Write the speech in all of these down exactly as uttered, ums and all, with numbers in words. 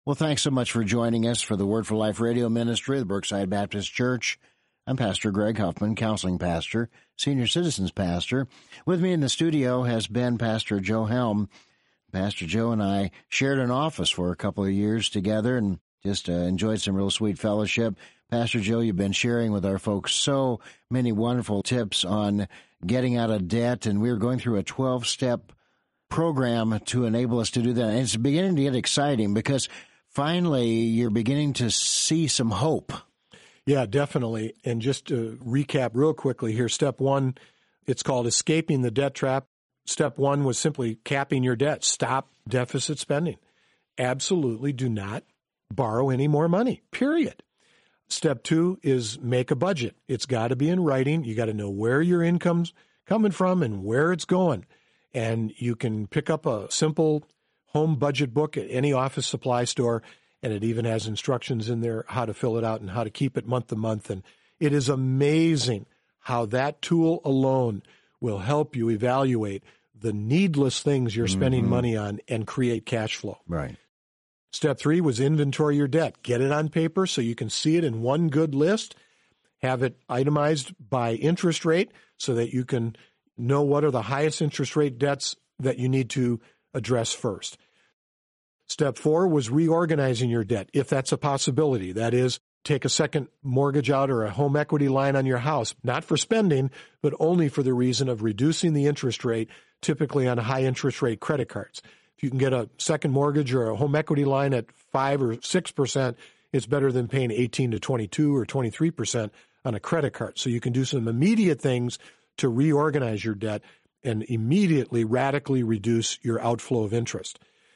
Well, thanks so much for joining us for the Word for Life radio ministry of the Brookside Baptist Church. I'm Pastor Greg Huffman, counseling pastor, senior citizens pastor. With me in the studio has been Pastor Joe Helm. Pastor Joe and I shared an office for a couple of years together and just uh, enjoyed some real sweet fellowship. Pastor Joe, you've been sharing with our folks so many wonderful tips on getting out of debt, and we're going through a twelve-step program to enable us to do that. And it's beginning to get exciting because finally you're beginning to see some hope. Yeah, definitely. And just to recap real quickly here, step one, it's called escaping the debt trap. Step one was simply capping your debt. Stop deficit spending. Absolutely do not borrow any more money, period. Step two is make a budget. It's got to be in writing. You got to know where your income's coming from and where it's going. And you can pick up a simple home budget book at any office supply store, and it even has instructions in there how to fill it out and how to keep it month to month. And it is amazing how that tool alone will help you evaluate the needless things you're spending mm-hmm. money on and create cash flow. Right. Step three was inventory your debt. Get it on paper so you can see it in one good list. Have it itemized by interest rate so that you can know what are the highest interest rate debts that you need to address first. Step four was reorganizing your debt, if that's a possibility. That is, take a second mortgage out or a home equity line on your house, not for spending, but only for the reason of reducing the interest rate, typically on high interest rate credit cards. If you can get a second mortgage or a home equity line at five or six percent, it's better than paying eighteen to twenty-two or twenty-three percent on a credit card. So you can do some immediate things to reorganize your debt and immediately radically reduce your outflow of interest.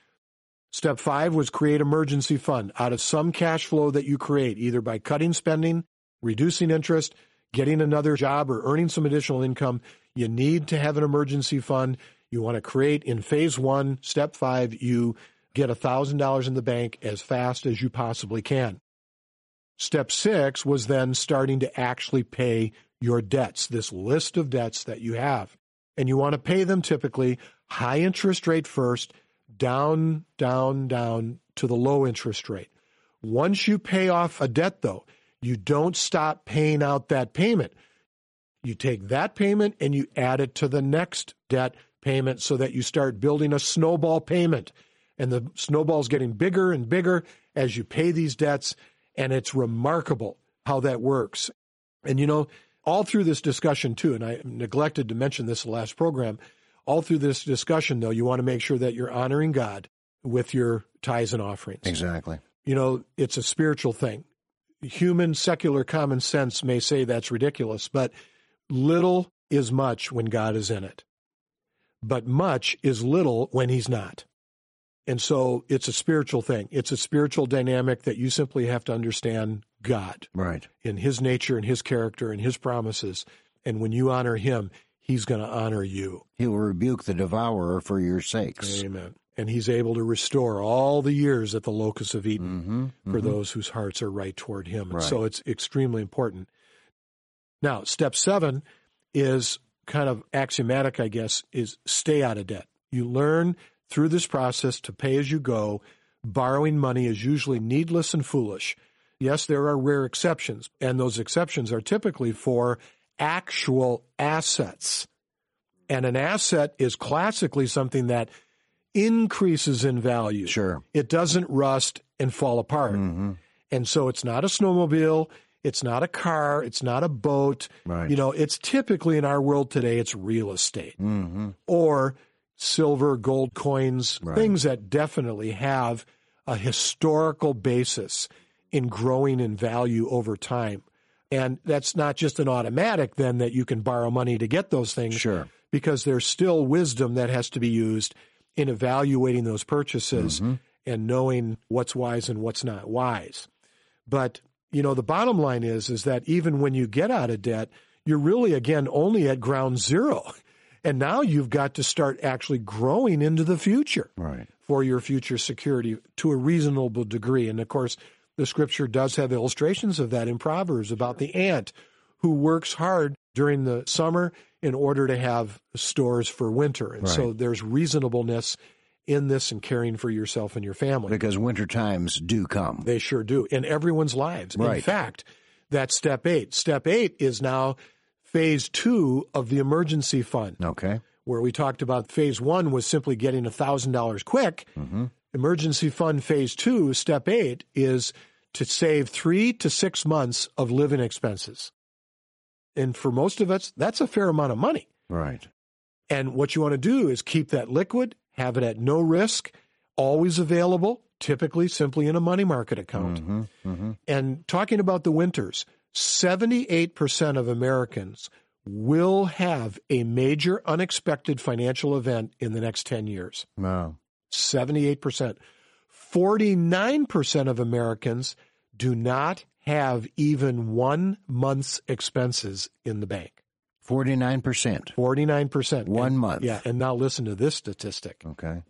Step five was create emergency fund out of some cash flow that you create, either by cutting spending, reducing interest, getting another job, or earning some additional income. You need to have an emergency fund. You want to create in phase one, step five, you get one thousand dollars in the bank as fast as you possibly can. Step six was then starting to actually pay your debts, this list of debts that you have. And you want to pay them typically high interest rate first, down, down, down to the low interest rate. Once you pay off a debt, though, you don't stop paying out that payment. You take that payment and you add it to the next debt payment so that you start building a snowball payment. And the snowball's getting bigger and bigger as you pay these debts, and it's remarkable how that works. And, you know, all through this discussion, too, and I neglected to mention this in the last program, all through this discussion, though, you want to make sure that you're honoring God with your tithes and offerings. Exactly. You know, it's a spiritual thing. Human, secular common sense may say that's ridiculous, but little is much when God is in it. But much is little when he's not. And so it's a spiritual thing. It's a spiritual dynamic that you simply have to understand God. Right. In his nature and his character and his promises. And when you honor him, he's going to honor you. He will rebuke the devourer for your sakes. Amen. And he's able to restore all the years that the locusts have eaten mm-hmm, for mm-hmm. those whose hearts are right toward him. And right. so it's extremely important. Now, step seven is kind of axiomatic, I guess, is stay out of debt. You learn through this process to pay as you go. Borrowing money is usually needless and foolish. Yes, there are rare exceptions, and those exceptions are typically for actual assets. And an asset is classically something that increases in value. Sure. It doesn't rust and fall apart. Mm-hmm. And so it's not a snowmobile, it's not a car, it's not a boat. Right. You know, it's typically in our world today, it's real estate mm-hmm. or silver, gold coins, right. things that definitely have a historical basis in growing in value over time. And that's not just an automatic then that you can borrow money to get those things. Sure. Because there's still wisdom that has to be used in evaluating those purchases mm-hmm. and knowing what's wise and what's not wise. But, you know, the bottom line is, is that even when you get out of debt, you're really, again, only at ground zero. And now you've got to start actually growing into the future right. for your future security to a reasonable degree. And, of course, the Scripture does have illustrations of that in Proverbs about the ant who works hard during the summer in order to have stores for winter. And right. so there's reasonableness in this and caring for yourself and your family. Because winter times do come. They sure do, in everyone's lives. Right. In fact, that's step eight. Step eight is now phase two of the emergency fund. Okay. Where we talked about phase one was simply getting one thousand dollars quick. Mm-hmm. Emergency fund phase two, step eight, is to save three to six months of living expenses. And for most of us, that's a fair amount of money. Right. And what you want to do is keep that liquid, have it at no risk, always available, typically simply in a money market account. Mm-hmm. Mm-hmm. And talking about the winters, seventy-eight percent of Americans will have a major unexpected financial event in the next ten years. Wow. seventy-eight percent. forty-nine percent of Americans do not have even one month's expenses in the bank. forty-nine percent. forty-nine percent. One and, month. Yeah, and now listen to this statistic. Okay.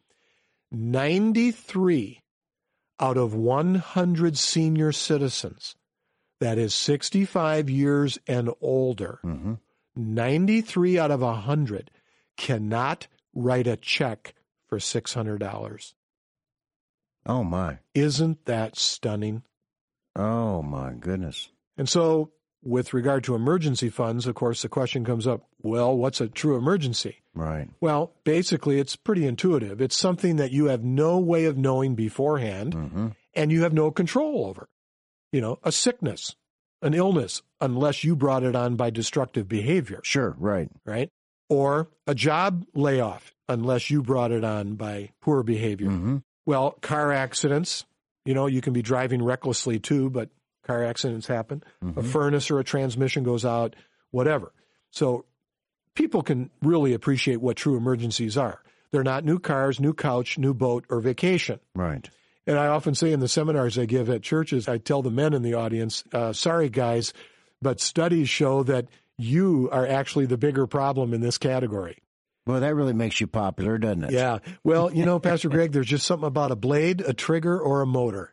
ninety-three out of one hundred senior citizens, that is sixty-five years and older, Mm-hmm. ninety-three out of one hundred cannot write a check for six hundred dollars. Oh, my. Isn't that stunning? Oh, my goodness. And so with regard to emergency funds, of course, the question comes up, well, what's a true emergency? Right. Well, basically, it's pretty intuitive. It's something that you have no way of knowing beforehand, Mm-hmm. and you have no control over. You know, a sickness, an illness, unless you brought it on by destructive behavior. Sure, right. Right? Or a job layoff, unless you brought it on by poor behavior. Mm-hmm. Well, car accidents, you know, you can be driving recklessly too, but car accidents happen. Mm-hmm. A furnace or a transmission goes out, whatever. So people can really appreciate what true emergencies are. They're not new cars, new couch, new boat, or vacation. Right. And I often say in the seminars I give at churches, I tell the men in the audience, uh, sorry, guys, but studies show that you are actually the bigger problem in this category. Well, that really makes you popular, doesn't it? Yeah. Well, you know, Pastor Greg, there's just something about a blade, a trigger, or a motor.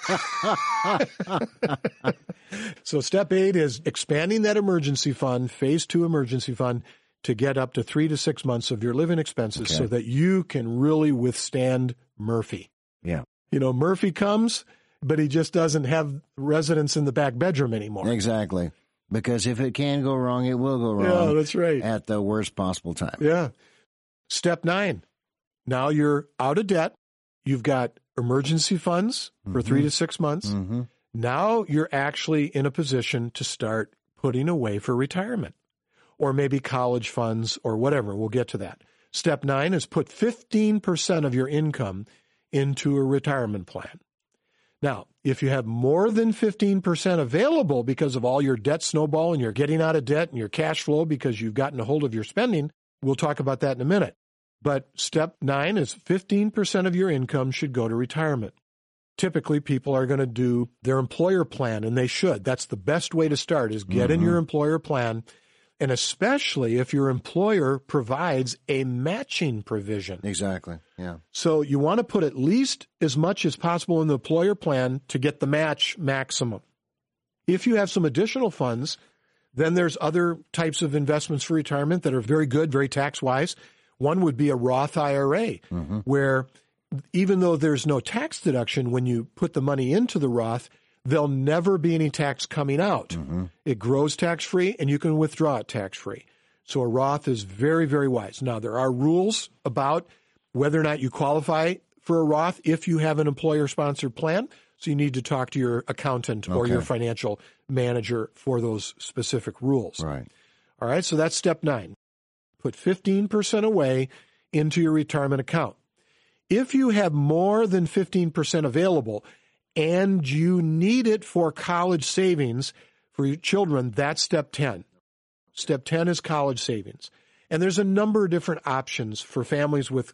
So step eight is expanding that emergency fund, phase two emergency fund, to get up to three to six months of your living expenses Okay. so that you can really withstand Murphy. Yeah. You know, Murphy comes, but he just doesn't have residence in the back bedroom anymore. Exactly. Because if it can go wrong, it will go Yeah, wrong that's right. at the worst possible time. Yeah. Step nine. Now you're out of debt. You've got emergency funds for Mm-hmm. three to six months. Mm-hmm. Now you're actually in a position to start putting away for retirement or maybe college funds or whatever. We'll get to that. Step nine is put fifteen percent of your income into a retirement plan. Now, if you have more than fifteen percent available because of all your debt snowball and you're getting out of debt and your cash flow because you've gotten a hold of your spending, we'll talk about that in a minute. But step nine is fifteen percent of your income should go to retirement. Typically, people are going to do their employer plan, and they should. That's the best way to start, is get in Mhm. your employer plan, and especially if your employer provides a matching provision. Exactly. Yeah. So you want to put at least as much as possible in the employer plan to get the match maximum. If you have some additional funds, then there's other types of investments for retirement that are very good, very tax-wise. One would be a Roth I R A, Mm-hmm. where even though there's no tax deduction when you put the money into the Roth, there'll never be any tax coming out. Mm-hmm. It grows tax-free, and you can withdraw it tax-free. So a Roth is very, very wise. Now, there are rules about whether or not you qualify for a Roth if you have an employer-sponsored plan. So you need to talk to your accountant or Okay. your financial manager for those specific rules. Right. All right, so that's step nine. Put fifteen percent away into your retirement account. If you have more than fifteen percent available and you need it for college savings for your children, that's step ten. Step ten is college savings. And there's a number of different options for families with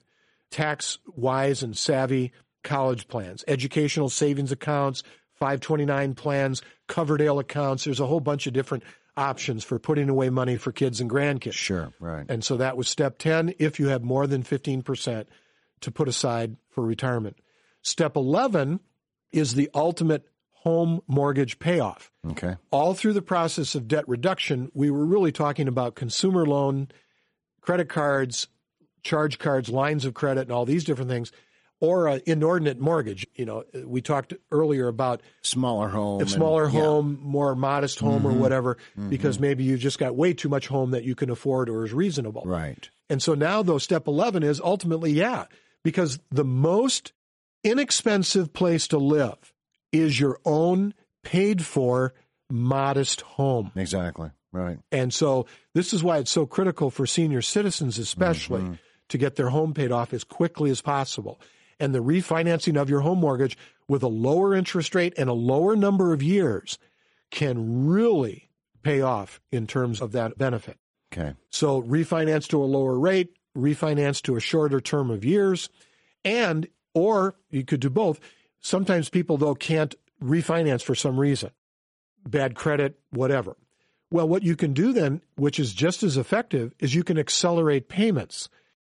tax-wise and savvy college plans, educational savings accounts, five twenty-nine plans, Coverdale accounts. There's a whole bunch of different options for putting away money for kids and grandkids. Sure. Right. And so that was step ten, if you have more than fifteen percent to put aside for retirement. Step eleven is the ultimate home mortgage payoff. Okay. All through the process of debt reduction, we were really talking about consumer loan, credit cards, charge cards, lines of credit, and all these different things, or an inordinate mortgage. You know, we talked earlier about smaller home, a smaller and, home, yeah. more modest home, mm-hmm. or whatever, mm-hmm. because maybe you just got way too much home that you can afford or is reasonable. Right. And so now, though, step eleven is ultimately, yeah, because the most inexpensive place to live is your own paid-for, modest home. Exactly. Right. And so this is why it's so critical for senior citizens, especially, mm-hmm. to get their home paid off as quickly as possible. And the refinancing of your home mortgage with a lower interest rate and a lower number of years can really pay off in terms of that benefit. Okay. So refinance to a lower rate, refinance to a shorter term of years, and, or you could do both. Sometimes people, though, can't refinance for some reason, bad credit, whatever. Well, what you can do then, which is just as effective, is you can accelerate payments.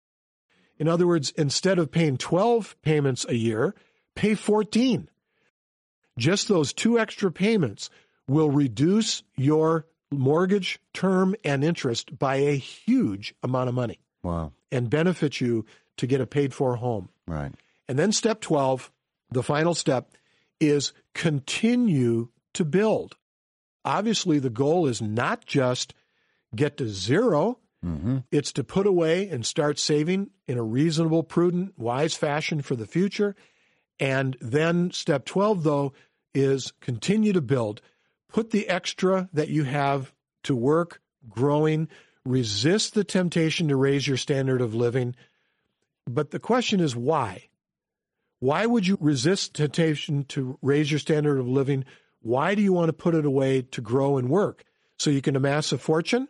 In other words, instead of paying twelve payments a year, pay fourteen. Just those two extra payments will reduce your mortgage term and interest by a huge amount of money. Wow. And benefit you to get a paid-for home. Right. And then step twelve, the final step, is continue to build. Obviously, the goal is not just get to zero. Mm-hmm. It's to put away and start saving in a reasonable, prudent, wise fashion for the future. And then step twelve, though, is continue to build. Put the extra that you have to work, growing. Resist the temptation to raise your standard of living. But the question is why? Why would you resist temptation to raise your standard of living? Why do you want to put it away to grow and work? So you can amass a fortune?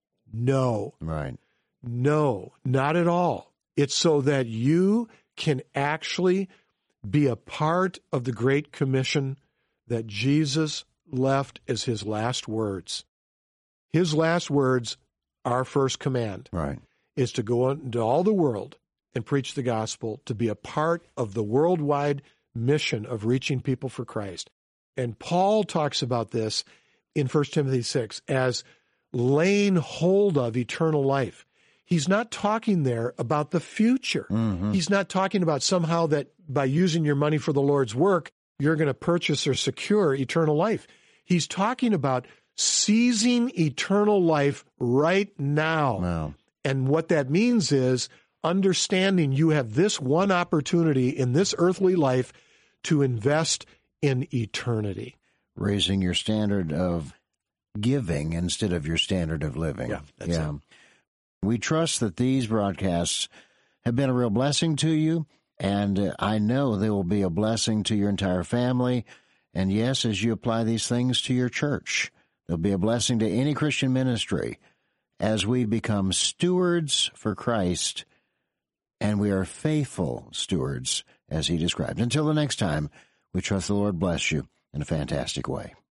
No. Right. No, not at all. It's so that you can actually be a part of the Great Commission that Jesus left as his last words. His last words, our first command, right, is to go into all the world and preach the gospel, to be a part of the worldwide mission of reaching people for Christ. And Paul talks about this in First Timothy six as laying hold of eternal life. He's not talking there about the future. Mm-hmm. He's not talking about somehow that by using your money for the Lord's work, you're going to purchase or secure eternal life. He's talking about seizing eternal life right now. Wow. And what that means is understanding you have this one opportunity in this earthly life to invest in eternity. Raising your standard of giving instead of your standard of living. Yeah, that's yeah. it. We trust that these broadcasts have been a real blessing to you, and uh, I know they will be a blessing to your entire family. And yes, as you apply these things to your church, they'll be a blessing to any Christian ministry as we become stewards for Christ, and we are faithful stewards as he described. Until the next time, we trust the Lord bless you in a fantastic way.